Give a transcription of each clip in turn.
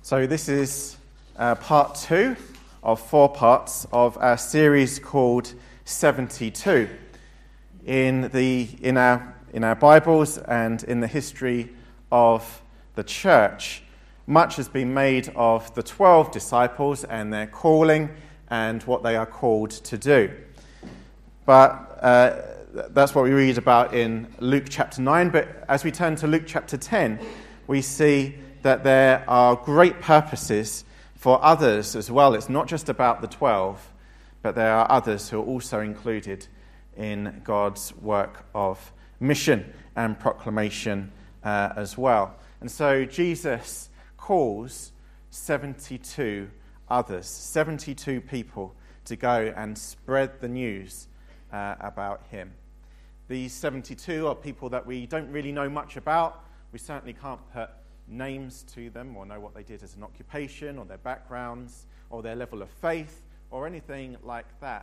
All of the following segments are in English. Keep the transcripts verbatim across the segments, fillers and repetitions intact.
So this is uh, part two of four parts of our series called seventy-two. In the in our in our Bibles and in the history of the church, much has been made of the twelve disciples and their calling and what they are called to do. But uh, that's what we read about in Luke chapter nine. But as we turn to Luke chapter ten, we see that there are great purposes for others as well. It's not just about the twelve, but there are others who are also included in God's work of mission and proclamation uh, as well. And so Jesus calls seventy-two others, seventy-two people to go and spread the news uh, about him. These seventy-two are people that we don't really know much about. We certainly can't put names to them or know what they did as an occupation or their backgrounds or their level of faith or anything like that.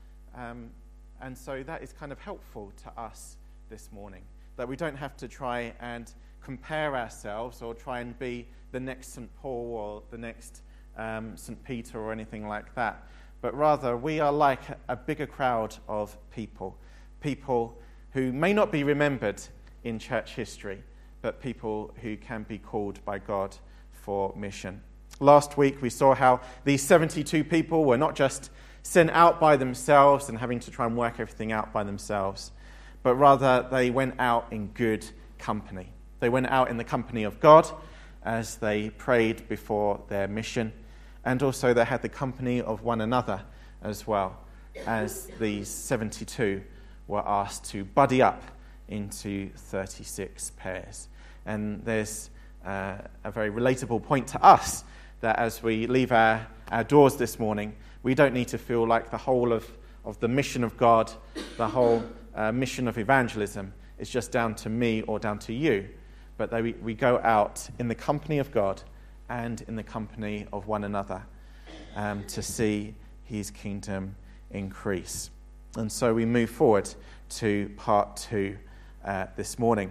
Um, and so that is kind of helpful to us this morning, that we don't have to try and compare ourselves or try and be the next Saint Paul or the next um, Saint Peter or anything like that, but rather we are like a bigger crowd of people, people who may not be remembered in church history, but people who can be called by God for mission. Last week we saw how these seventy-two people were not just sent out by themselves and having to try and work everything out by themselves, but rather they went out in good company. They went out in the company of God as they prayed before their mission, and also they had the company of one another as well, as these seventy-two were asked to buddy up into thirty-six pairs. And there's uh, a very relatable point to us that as we leave our, our doors this morning, we don't need to feel like the whole of, of the mission of God, the whole uh, mission of evangelism is just down to me or down to you, but that we, we go out in the company of God and in the company of one another um, to see his kingdom increase. And so we move forward to part two uh, this morning.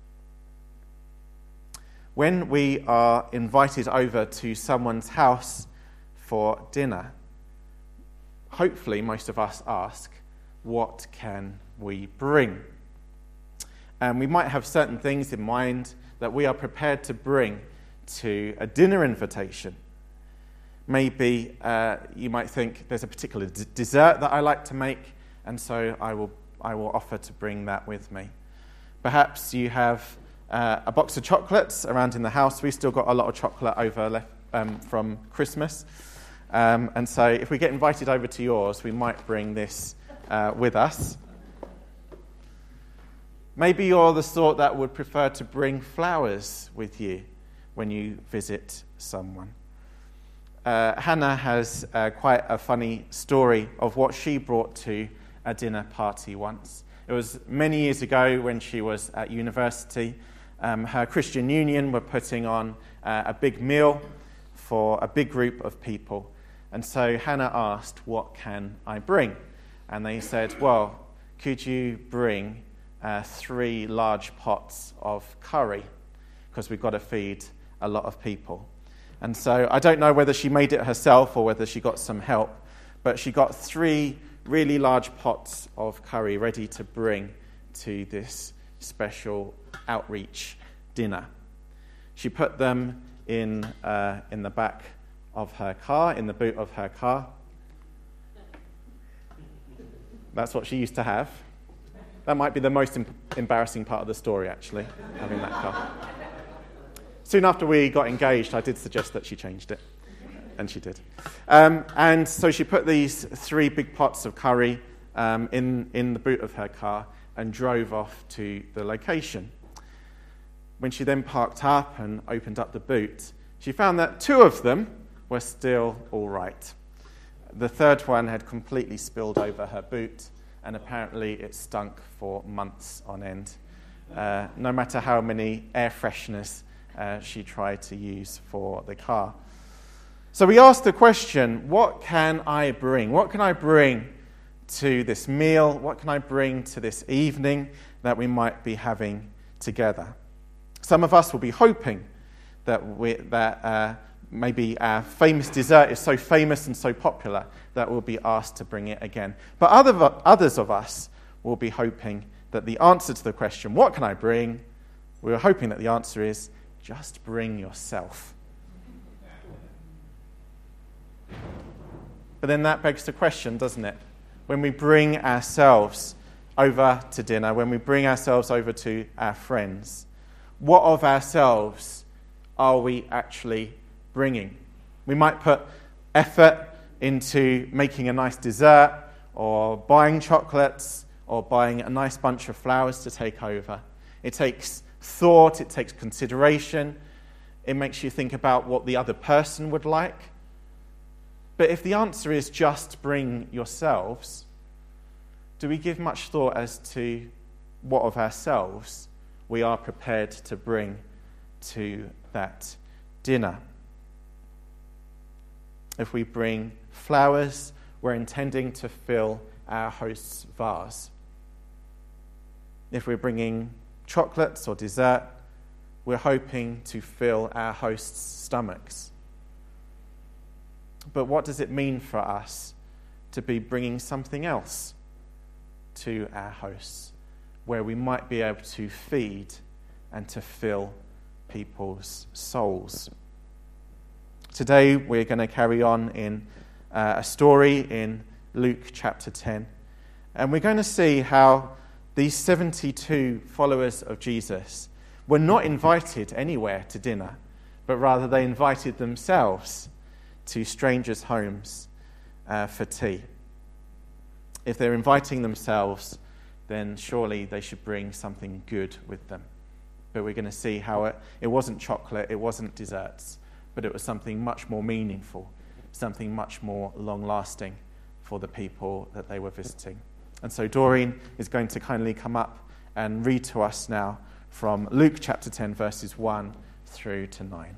When we are invited over to someone's house for dinner, hopefully most of us ask, what can we bring? And we might have certain things in mind that we are prepared to bring to a dinner invitation. Maybe uh, you might think there's a particular d- dessert that I like to make, and so I will I will offer to bring that with me. Perhaps you have uh, a box of chocolates around in the house. We've still got a lot of chocolate over left, um, from Christmas. Um, and so if we get invited over to yours, we might bring this uh, with us. Maybe you're the sort that would prefer to bring flowers with you when you visit someone. Uh, Hannah has uh, quite a funny story of what she brought to a dinner party once. It was many years ago when she was at university. Um, her Christian Union were putting on uh, a big meal for a big group of people. And so Hannah asked, what can I bring? And they said, well, could you bring uh, three large pots of curry? Because we've got to feed a lot of people. And so I don't know whether she made it herself or whether she got some help, but she got three really large pots of curry ready to bring to this special outreach dinner. She put them in uh, in the back of her car, in the boot of her car. That's what she used to have. That might be the most em- embarrassing part of the story, actually, having that car. Soon after we got engaged, I did suggest that she changed it, and she did. Um, and so she put these three big pots of curry um, in, in the boot of her car and drove off to the location. When she then parked up and opened up the boot, she found that two of them were still all right. The third one had completely spilled over her boot, and apparently it stunk for months on end, uh, no matter how many air fresheners uh, she tried to use for the car. So we asked the question, what can I bring? What can I bring to this meal? What can I bring to this evening that we might be having together? Some of us will be hoping that we, that uh, maybe our famous dessert is so famous and so popular that we'll be asked to bring it again. But other, others of us will be hoping that the answer to the question, what can I bring? We're hoping that the answer is, just bring yourself. But then that begs the question, doesn't it? When we bring ourselves over to dinner, when we bring ourselves over to our friends, what of ourselves are we actually bringing? We might put effort into making a nice dessert, or buying chocolates, or buying a nice bunch of flowers to take over. It takes thought, it takes consideration, it makes you think about what the other person would like. But if the answer is just bring yourselves, do we give much thought as to what of ourselves we are prepared to bring to that dinner? If we bring flowers, we're intending to fill our host's vase. If we're bringing chocolates or dessert, we're hoping to fill our host's stomachs. But what does it mean for us to be bringing something else to our hosts, where we might be able to feed and to fill people's souls? Today we're going to carry on in uh, a story in Luke chapter ten, and we're going to see how these seventy-two followers of Jesus were not invited anywhere to dinner, but rather they invited themselves to strangers' homes uh, for tea. If they're inviting themselves, then surely they should bring something good with them. But we're going to see how it, it wasn't chocolate, it wasn't desserts, but it was something much more meaningful, something much more long-lasting for the people that they were visiting. And so Doreen is going to kindly come up and read to us now from Luke chapter ten, verses one through to nine.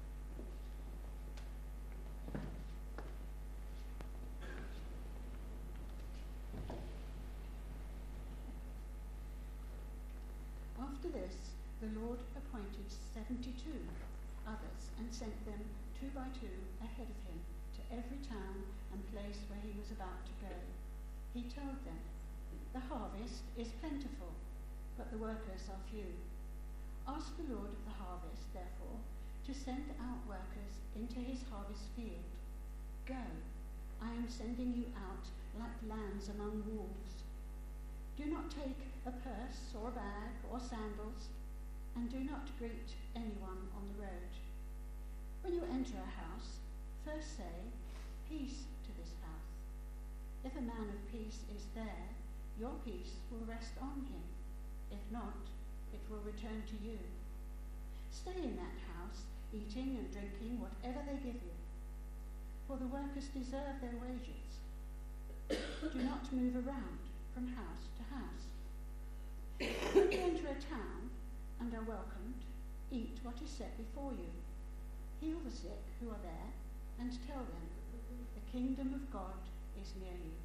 After this, the Lord appointed seventy-two others and sent them two by two ahead of him to every town and place where he was about to go. He told them, "The harvest is plentiful, but the workers are few. Ask the Lord of the harvest, therefore, to send out workers into his harvest field. Go, I am sending you out like lambs among wolves. Do not take a purse or a bag or sandals, and do not greet anyone on the road. When you enter a house, first say, 'Peace to this house.' If a man of peace is there, your peace will rest on him. If not, it will return to you. Stay in that house, eating and drinking whatever they give you, for the workers deserve their wages. Do not move around from house to house. When you enter a town and are welcomed, eat what is set before you. Heal the sick who are there, and tell them, 'The kingdom of God is near you.'"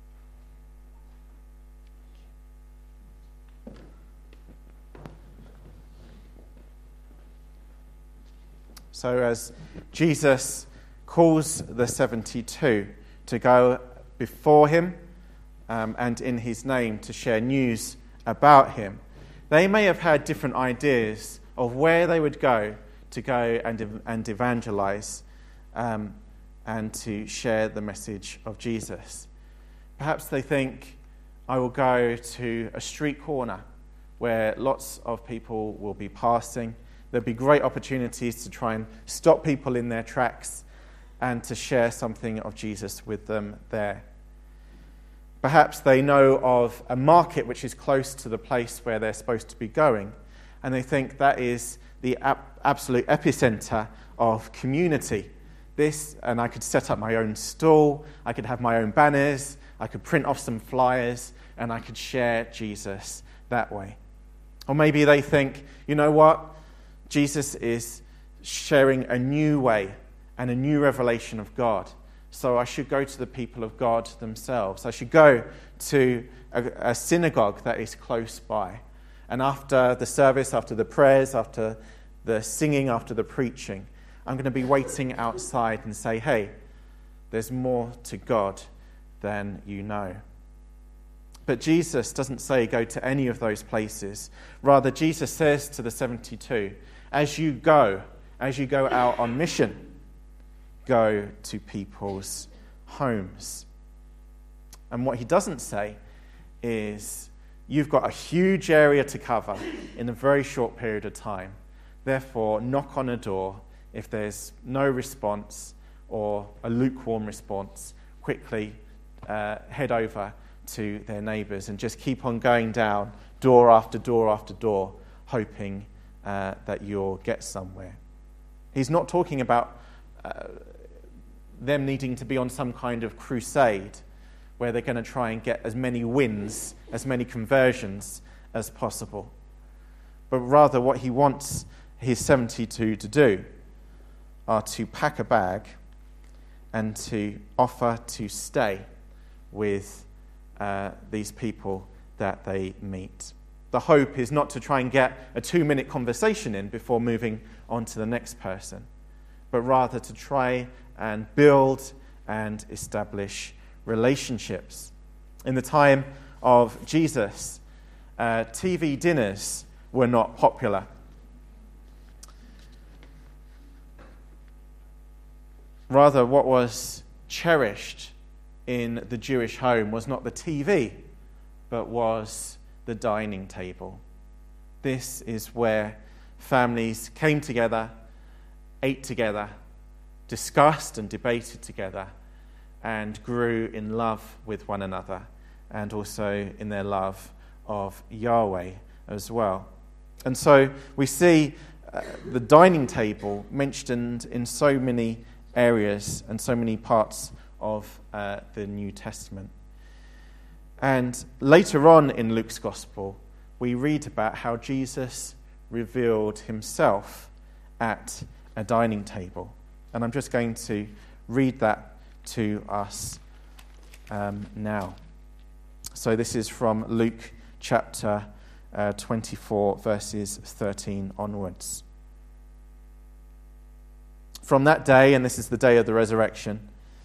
So as Jesus calls the seventy-two to go before him um, and in his name to share news about him, they may have had different ideas of where they would go to go and, and evangelize um, and to share the message of Jesus. Perhaps they think, I will go to a street corner where lots of people will be passing. There'll be great opportunities to try and stop people in their tracks and to share something of Jesus with them there. Perhaps they know of a market which is close to the place where they're supposed to be going, and they think that is the ab- absolute epicenter of community. This, and I could set up my own stall, I could have my own banners, I could print off some flyers, and I could share Jesus that way. Or maybe they think, you know what? Jesus is sharing a new way and a new revelation of God. So I should go to the people of God themselves. I should go to a, a synagogue that is close by. And after the service, after the prayers, after the singing, after the preaching, I'm going to be waiting outside and say, hey, there's more to God than you know. But Jesus doesn't say go to any of those places. Rather, Jesus says to the seventy-two, as you go, as you go out on mission, go to people's homes. And what he doesn't say is, you've got a huge area to cover in a very short period of time. Therefore, knock on a door. If there's no response or a lukewarm response, quickly uh, head over to their neighbours and just keep on going down door after door after door, hoping uh, that you'll get somewhere. He's not talking about uh, them needing to be on some kind of crusade where they're going to try and get as many wins, as many conversions as possible. But rather what he wants his seventy-two to do are to pack a bag and to offer to stay with uh, these people that they meet. The hope is not to try and get a two-minute conversation in before moving on to the next person, but rather to try and build and establish relationships. In the time of Jesus, uh, T V dinners were not popular. Rather, what was cherished in the Jewish home was not the T V, but was the dining table. This is where families came together, ate together, discussed and debated together, and grew in love with one another, and also in their love of Yahweh as well. And so we see uh, the dining table mentioned in so many areas and so many parts of uh, the New Testament. And later on in Luke's Gospel, we read about how Jesus revealed himself at a dining table. And I'm just going to read that to us um, now. So this is from Luke chapter uh, twenty-four, verses thirteen onwards. From that day, and this is the day of the resurrection,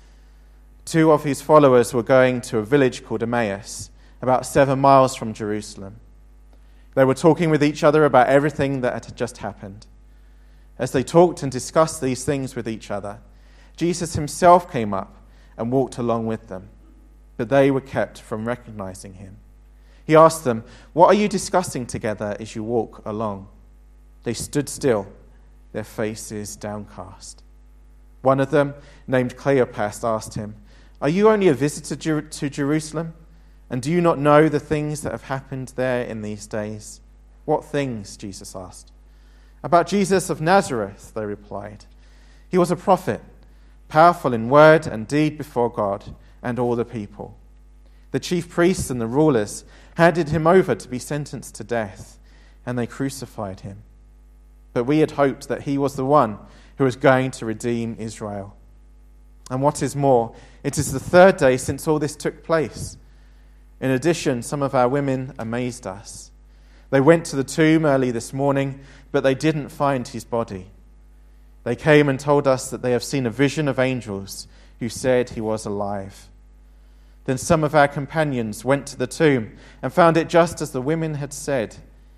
two of his followers were going to a village called Emmaus, about seven miles from Jerusalem. They were talking with each other about everything that had just happened. As they talked and discussed these things with each other, Jesus himself came up and walked along with them, but they were kept from recognizing him. He asked them, "What are you discussing together as you walk along?" They stood still, their faces downcast. One of them, named Cleopas, asked him, "Are you only a visitor to Jerusalem? And do you not know the things that have happened there in these days?" "What things?" Jesus asked. "About Jesus of Nazareth," they replied. "He was a prophet, powerful in word and deed before God and all the people. The chief priests and the rulers handed him over to be sentenced to death, and they crucified him. But we had hoped that he was the one who was going to redeem Israel. And what is more, it is the third day since all this took place. In addition, some of our women amazed us. They went to the tomb early this morning, but they didn't find his body. They came and told us that they have seen a vision of angels who said he was alive. Then some of our companions went to the tomb and found it just as the women had said,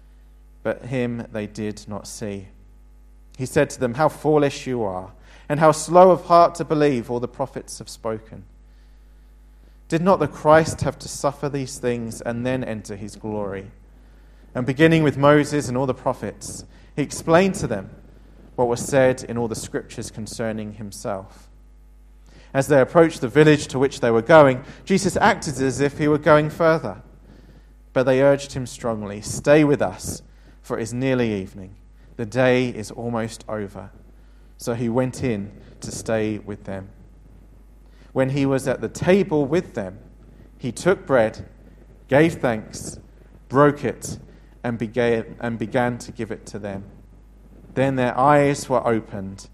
but him they did not see." He said to them, "How foolish you are, and how slow of heart to believe all the prophets have spoken. Did not the Christ have to suffer these things and then enter his glory?" And beginning with Moses and all the prophets, he explained to them what was said in all the scriptures concerning himself. As they approached the village to which they were going, Jesus acted as if he were going further. But they urged him strongly, "Stay with us, for it is nearly evening. The day is almost over." So he went in to stay with them. When he was at the table with them, he took bread, gave thanks, broke it, and began, and began to give it to them. Then their eyes were opened,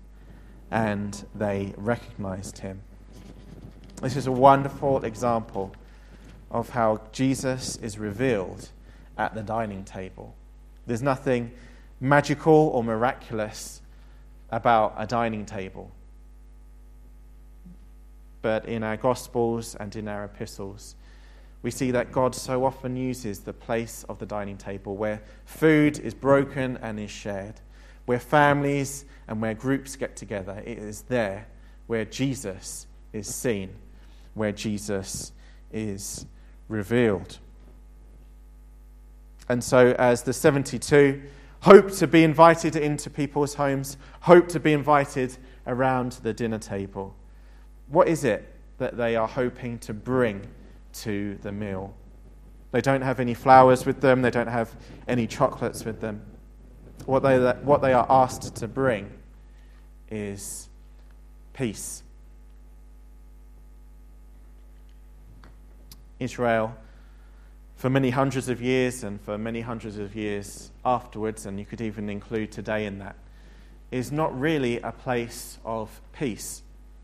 and they recognized him. This is a wonderful example of how Jesus is revealed at the dining table. There's nothing magical or miraculous about a dining table. But in our Gospels and in our epistles, we see that God so often uses the place of the dining table where food is broken and is shared, where families and where groups get together. It is there where Jesus is seen, where Jesus is revealed. And so as the seventy-two hope to be invited into people's homes, hope to be invited around the dinner table, what is it that they are hoping to bring to the meal? They don't have any flowers with them. They don't have any chocolates with them. What they, what they are asked to bring is peace. Israel, for many hundreds of years and for many hundreds of years afterwards, and you could even include today in that, is not really a place of peace.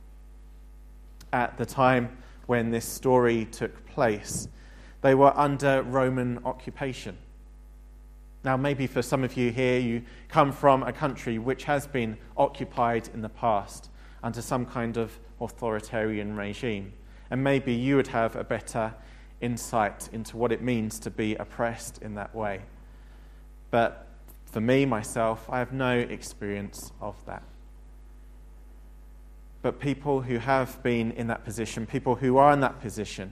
At the time when this story took place, they were under Roman occupation. Now, maybe for some of you here, you come from a country which has been occupied in the past under some kind of authoritarian regime. And maybe you would have a better insight into what it means to be oppressed in that way. But for me, myself, I have no experience of that. But people who have been in that position, people who are in that position,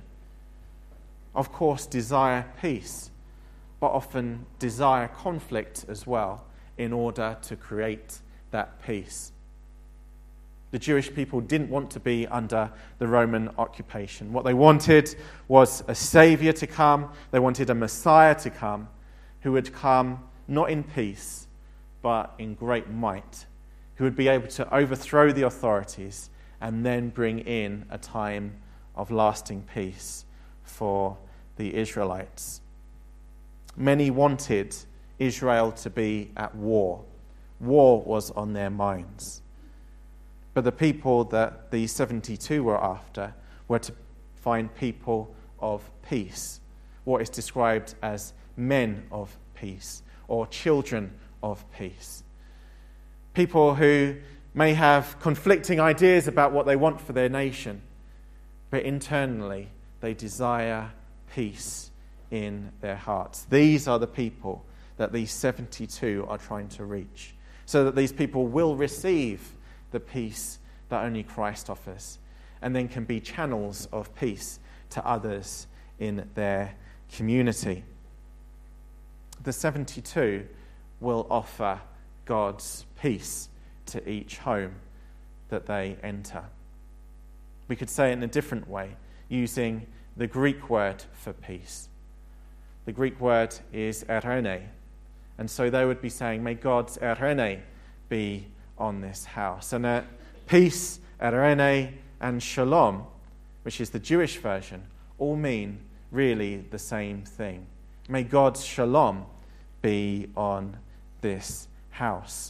of course, desire peace, but often desire conflict as well in order to create that peace. The Jewish people didn't want to be under the Roman occupation. What they wanted was a Saviour to come. They wanted a Messiah to come who would come not in peace, but in great might, who would be able to overthrow the authorities and then bring in a time of lasting peace for the Israelites. Many wanted Israel to be at war. War was on their minds. But the people that the seventy-two were after were to find people of peace, what is described as men of peace or children of peace. People who may have conflicting ideas about what they want for their nation, but internally they desire peace in their hearts. These are the people that these seventy-two are trying to reach, so that these people will receive the peace that only Christ offers, and then can be channels of peace to others in their community. The seventy-two will offer God's peace to each home that they enter. We could say it in a different way, using the Greek word for peace. The Greek word is eirene, and so they would be saying, may God's eirene be on this house. And uh, peace, eirene, and shalom, which is the Jewish version, all mean really the same thing. May God's shalom be on this house.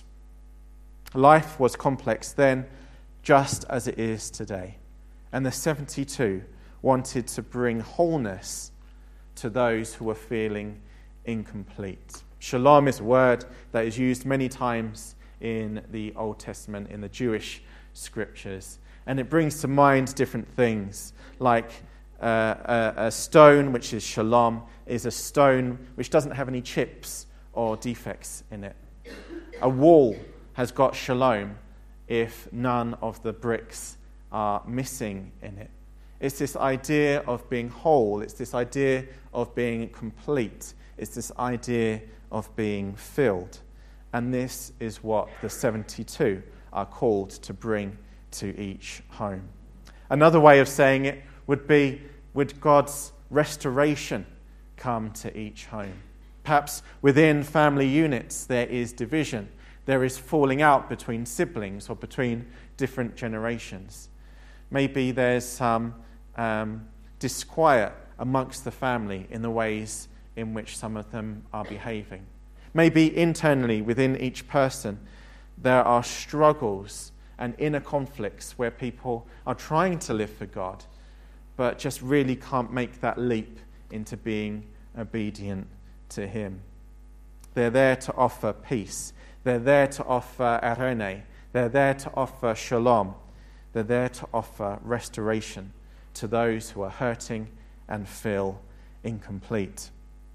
Life was complex then, just as it is today. And the seventy-two wanted to bring wholeness to those who were feeling incomplete. Shalom is a word that is used many times in the Old Testament, in the Jewish scriptures. And it brings to mind different things, like uh, a, a stone, which is shalom, is a stone which doesn't have any chips or defects in it. A wall has got shalom if none of the bricks are missing in it. It's this idea of being whole. It's this idea of being complete. It's this idea of being filled. And this is what the seventy-two are called to bring to each home. Another way of saying it would be, would God's restoration come to each home? Perhaps within family units there is division. There is falling out between siblings or between different generations. Maybe there's some um, disquiet amongst the family in the ways in which some of them are behaving. Maybe internally within each person there are struggles and inner conflicts where people are trying to live for God, but just really can't make that leap into being obedient to Him. They're there to offer peace. They're there to offer eirene. They're there to offer shalom. They're there to offer restoration to those who are hurting and feel incomplete.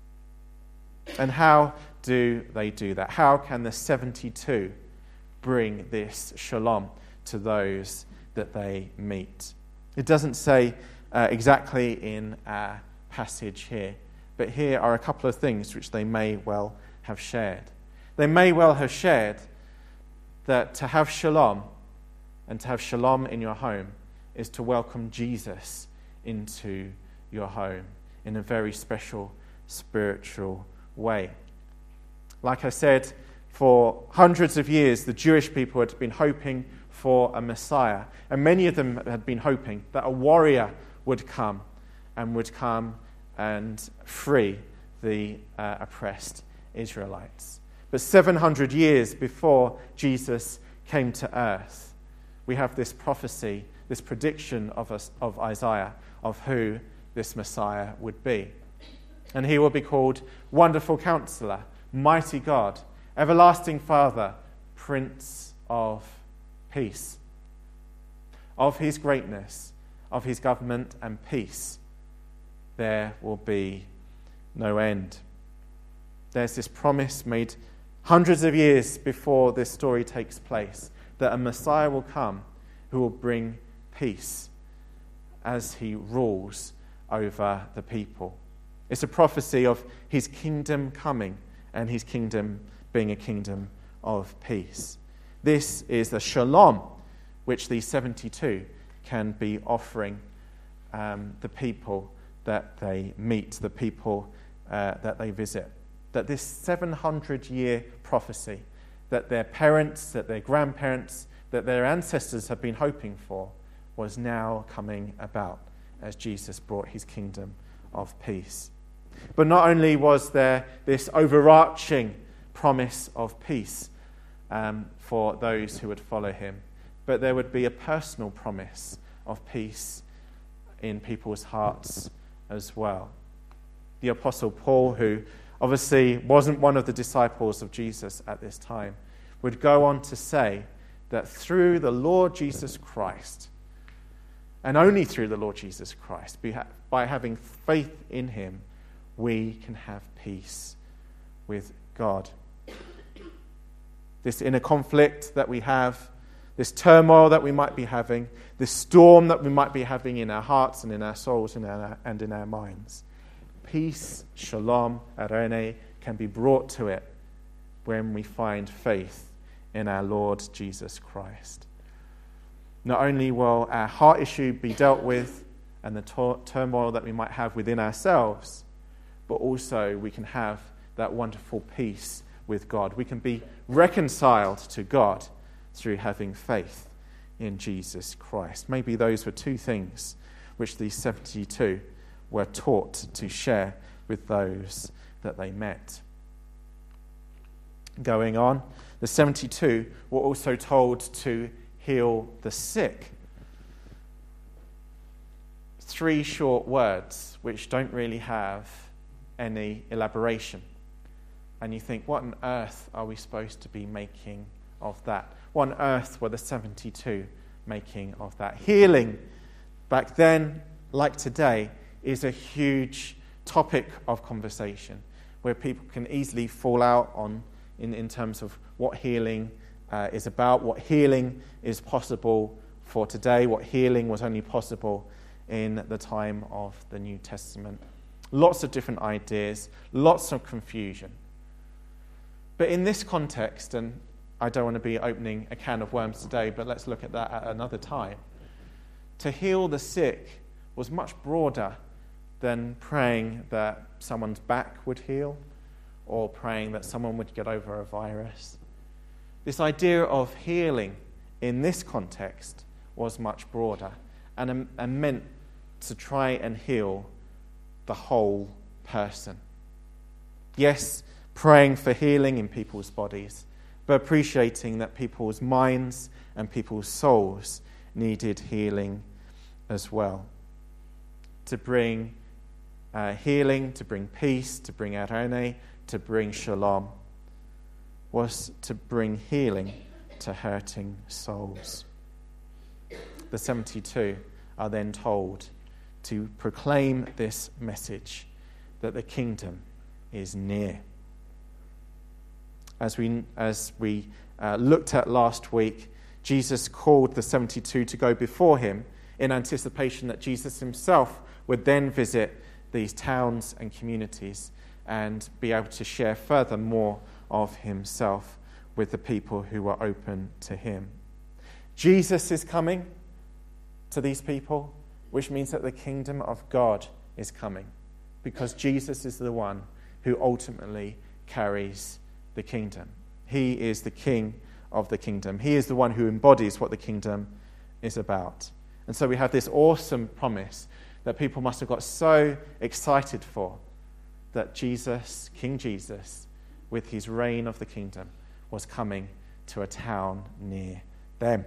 And how do they do that? How can the seventy-two bring this shalom to those that they meet? It doesn't say uh, exactly in our passage here, but here are a couple of things which they may well have shared. They may well have shared that to have shalom and to have shalom in your home is to welcome Jesus into your home in a very special spiritual way. Like I said, for hundreds of years, the Jewish people had been hoping for a Messiah, and many of them had been hoping that a warrior would come and would come and free the uh, oppressed Israelites. But seven hundred years before Jesus came to earth, we have this prophecy, this prediction of, us, of Isaiah of who this Messiah would be. And he will be called Wonderful Counselor, Mighty God, Everlasting Father, Prince of Peace. Of his greatness, of his government and peace, there will be no end. There's this promise made hundreds of years before this story takes place, that a Messiah will come who will bring peace as he rules over the people. It's a prophecy of his kingdom coming and his kingdom being a kingdom of peace. This is the shalom which these seventy-two can be offering um, the people that they meet, the people uh, that they visit. That this seven hundred year prophecy that their parents, that their grandparents, that their ancestors have been hoping for was now coming about as Jesus brought his kingdom of peace. But not only was there this overarching promise of peace um, for those who would follow him, but there would be a personal promise of peace in people's hearts as well. The Apostle Paul, who obviously wasn't one of the disciples of Jesus at this time, would go on to say that through the Lord Jesus Christ, and only through the Lord Jesus Christ, by having faith in him, we can have peace with God. This inner conflict that we have, this turmoil that we might be having, this storm that we might be having in our hearts and in our souls and in our, and in our minds, peace, shalom, arene, can be brought to it when we find faith in our Lord Jesus Christ. Not only will our heart issue be dealt with and the tor- turmoil that we might have within ourselves, but also we can have that wonderful peace with God. We can be reconciled to God through having faith in Jesus Christ. Maybe those were two things which these seventy-two were taught to share with those that they met. Going on, the seventy-two were also told to heal the sick. Three short words which don't really have any elaboration. And you think, what on earth are we supposed to be making of that? What on earth were the seventy-two making of that? Healing, back then, like today, is a huge topic of conversation where people can easily fall out on in, in terms of what healing uh, is about, what healing is possible for today, what healing was only possible in the time of the New Testament. Lots of different ideas, lots of confusion. But in this context, and I don't want to be opening a can of worms today, but let's look at that at another time. To heal the sick was much broader than praying that someone's back would heal or praying that someone would get over a virus. This idea of healing in this context was much broader and, and meant to try and heal the whole person. Yes, praying for healing in people's bodies, but appreciating that people's minds and people's souls needed healing as well. To bring uh, healing, to bring peace, to bring arene, to bring shalom, was to bring healing to hurting souls. The seventy-two are then told to proclaim this message that the kingdom is near. As we, as we uh, looked at last week, Jesus called the seventy-two to go before him in anticipation that Jesus himself would then visit these towns and communities and be able to share further more of himself with the people who were open to him. Jesus is coming to these people, which means that the kingdom of God is coming, because Jesus is the one who ultimately carries the kingdom. He is the king of the kingdom. He is the one who embodies what the kingdom is about. And so we have this awesome promise that people must have got so excited for, that Jesus, King Jesus, with his reign of the kingdom, was coming to a town near them.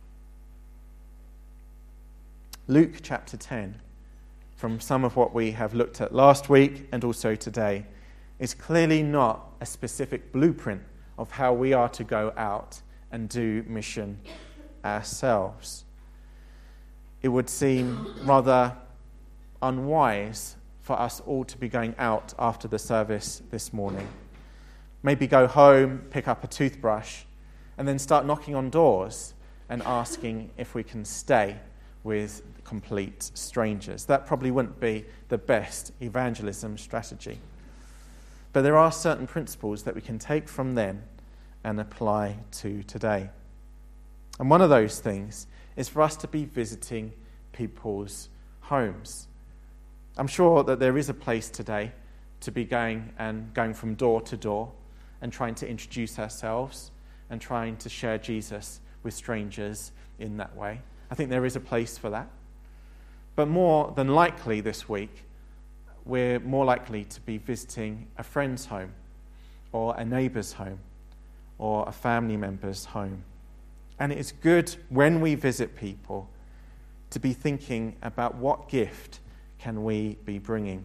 Luke chapter ten, from some of what we have looked at last week and also today, is clearly not a specific blueprint of how we are to go out and do mission ourselves. It would seem rather unwise for us all to be going out after the service this morning. Maybe go home, pick up a toothbrush, and then start knocking on doors and asking if we can stay with complete strangers. That probably wouldn't be the best evangelism strategy. But there are certain principles that we can take from them and apply to today. And one of those things is for us to be visiting people's homes. I'm sure that there is a place today to be going and going from door to door and trying to introduce ourselves and trying to share Jesus with strangers in that way. I think there is a place for that. But more than likely this week, we're more likely to be visiting a friend's home or a neighbour's home or a family member's home. And it is good when we visit people to be thinking about what gift can we be bringing.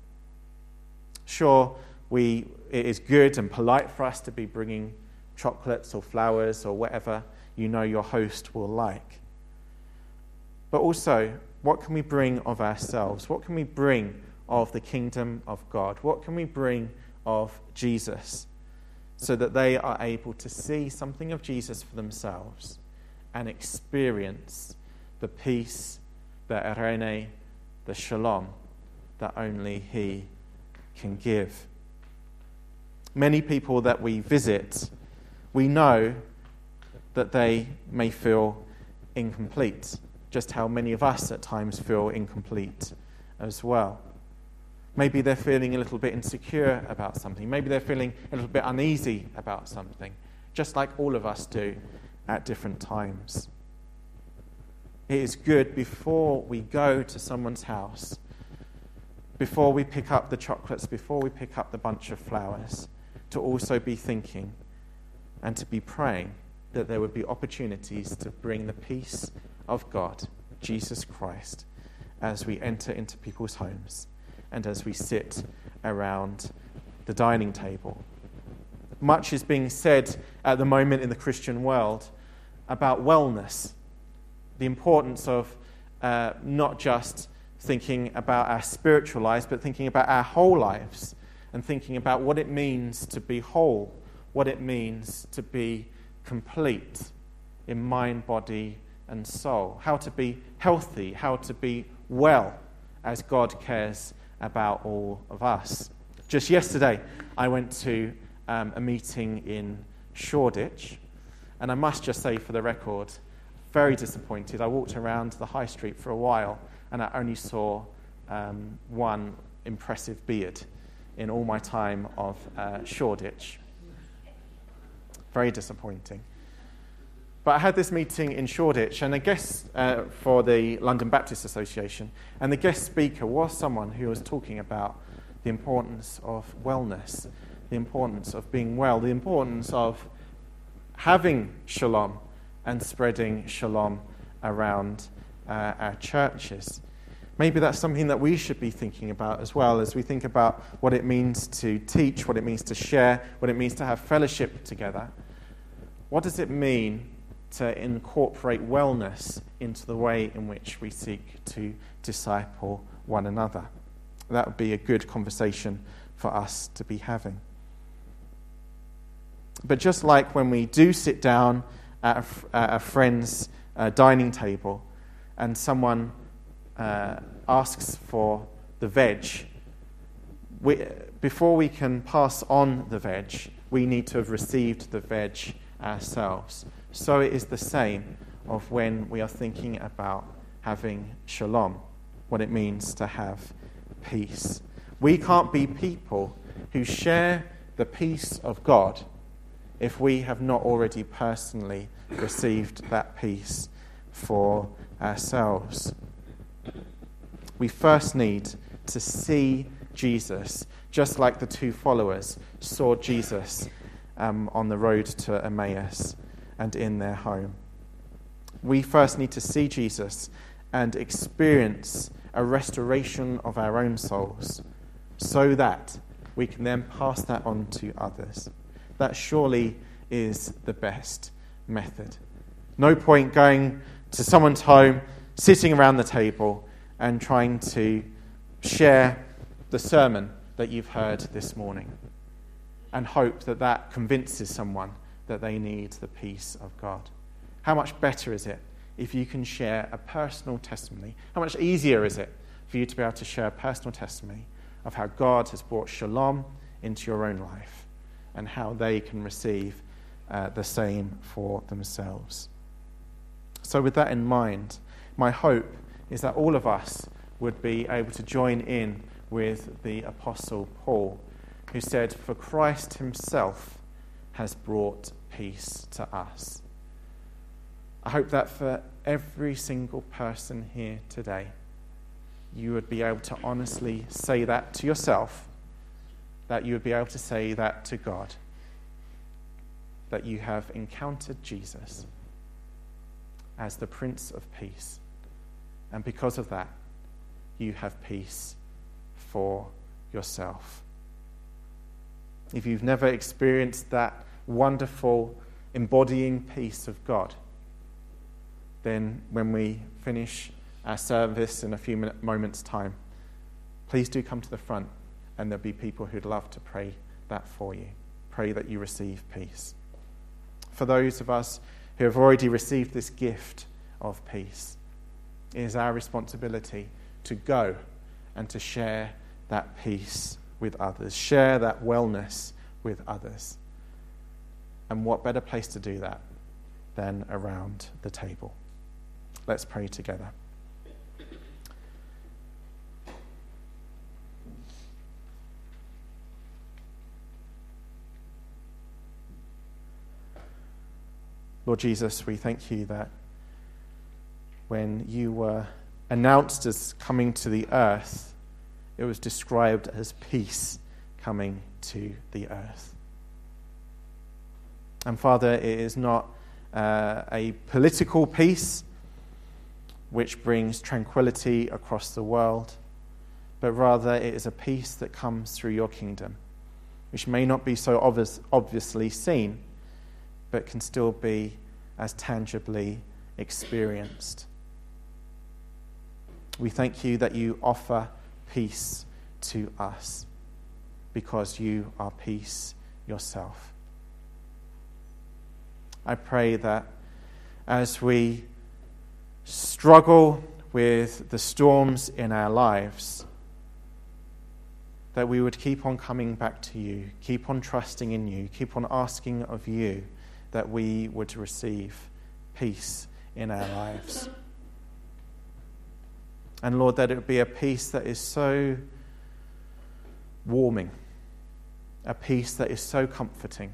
Sure, we it is good and polite for us to be bringing chocolates or flowers or whatever you know your host will like. But also, what can we bring of ourselves? What can we bring of the kingdom of God? What can we bring of Jesus so that they are able to see something of Jesus for themselves and experience the peace, the eirene, the shalom that only he can give? Many people that we visit, we know that they may feel incomplete, just how many of us at times feel incomplete as well. Maybe they're feeling a little bit insecure about something. Maybe they're feeling a little bit uneasy about something, just like all of us do at different times. It is good before we go to someone's house, before we pick up the chocolates, before we pick up the bunch of flowers, to also be thinking and to be praying that there would be opportunities to bring the peace of God, Jesus Christ, as we enter into people's homes and as we sit around the dining table. Much is being said at the moment in the Christian world about wellness, the importance of uh, not just thinking about our spiritual lives, but thinking about our whole lives and thinking about what it means to be whole, what it means to be complete in mind, body, and soul, how to be healthy, how to be well as God cares about all of us. Just yesterday, I went to um, a meeting in Shoreditch, and I must just say for the record, very disappointed. I walked around the high street for a while, and I only saw um, one impressive beard in all my time of uh, Shoreditch. Very disappointing. But I had this meeting in Shoreditch, and a guest uh, for the London Baptist Association, and the guest speaker was someone who was talking about the importance of wellness, the importance of being well, the importance of having shalom and spreading shalom around uh, our churches. Maybe that's something that we should be thinking about as well, as we think about what it means to teach, what it means to share, what it means to have fellowship together. what does it mean to incorporate wellness into the way in which we seek to disciple one another? That would be a good conversation for us to be having. But just like when we do sit down at a, at a friend's uh, dining table and someone uh, asks for the veg, we, before we can pass on the veg, we need to have received the veg ourselves. So it is the same of when we are thinking about having shalom, what it means to have peace. We can't be people who share the peace of God if we have not already personally received that peace for ourselves. We first need to see Jesus, just like the two followers saw Jesus um, on the road to Emmaus and in their home. We first need to see Jesus and experience a restoration of our own souls so that we can then pass that on to others. That surely is the best method. No point going to someone's home, sitting around the table and trying to share the sermon that you've heard this morning and hope that that convinces someone that they need the peace of God. How much better is it if you can share a personal testimony? How much easier is it for you to be able to share a personal testimony of how God has brought shalom into your own life and how they can receive uh, the same for themselves? So with that in mind, my hope is that all of us would be able to join in with the Apostle Paul, who said, "For Christ himself has brought peace to us." I hope that for every single person here today, you would be able to honestly say that to yourself, that you would be able to say that to God, that you have encountered Jesus as the Prince of Peace, and because of that, you have peace for yourself. If you've never experienced that wonderful embodying peace of God, then when we finish our service in a few minute, moments' time, please do come to the front, and there'll be people who'd love to pray that for you. Pray that you receive peace. For those of us who have already received this gift of peace, it is our responsibility to go and to share that peace with others, share that wellness with others. And what better place to do that than around the table? Let's pray together. Lord Jesus, we thank you that when you were announced as coming to the earth, it was described as peace coming to the earth. And Father, it is not uh, a political peace which brings tranquility across the world, but rather it is a peace that comes through your kingdom, which may not be so obvious, obviously seen, but can still be as tangibly experienced. We thank you that you offer peace to us because you are peace yourself. I pray that as we struggle with the storms in our lives, that we would keep on coming back to you, keep on trusting in you, keep on asking of you that we would receive peace in our lives. And Lord, that it would be a peace that is so warming, a peace that is so comforting,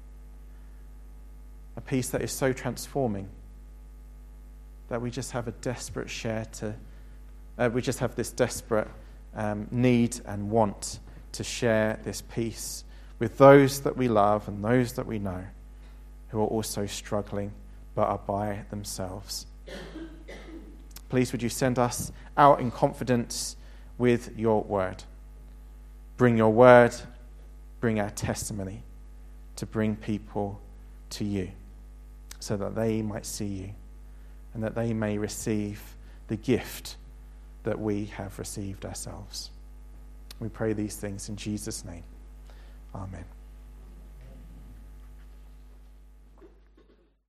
a peace that is so transforming, that we just have a desperate share to, uh, we just have this desperate um, need and want to share this peace with those that we love and those that we know who are also struggling but are by themselves. Please would you send us out in confidence with your word. Bring your word, bring our testimony to bring people to you. so that they might see you and that they may receive the gift that we have received ourselves. We pray these things in Jesus' name. Amen.